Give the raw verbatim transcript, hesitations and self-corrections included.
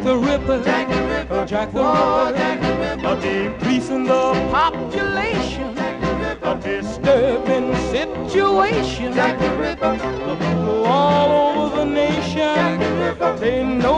the Ripper, Jack the Ripper, Jack the oh, Ripper, Jack the Ripper, decreasing the population, Jack the Ripper, a disturbing situation. Jack the Ripper, The people all over the nation, Jack the Ripper, they know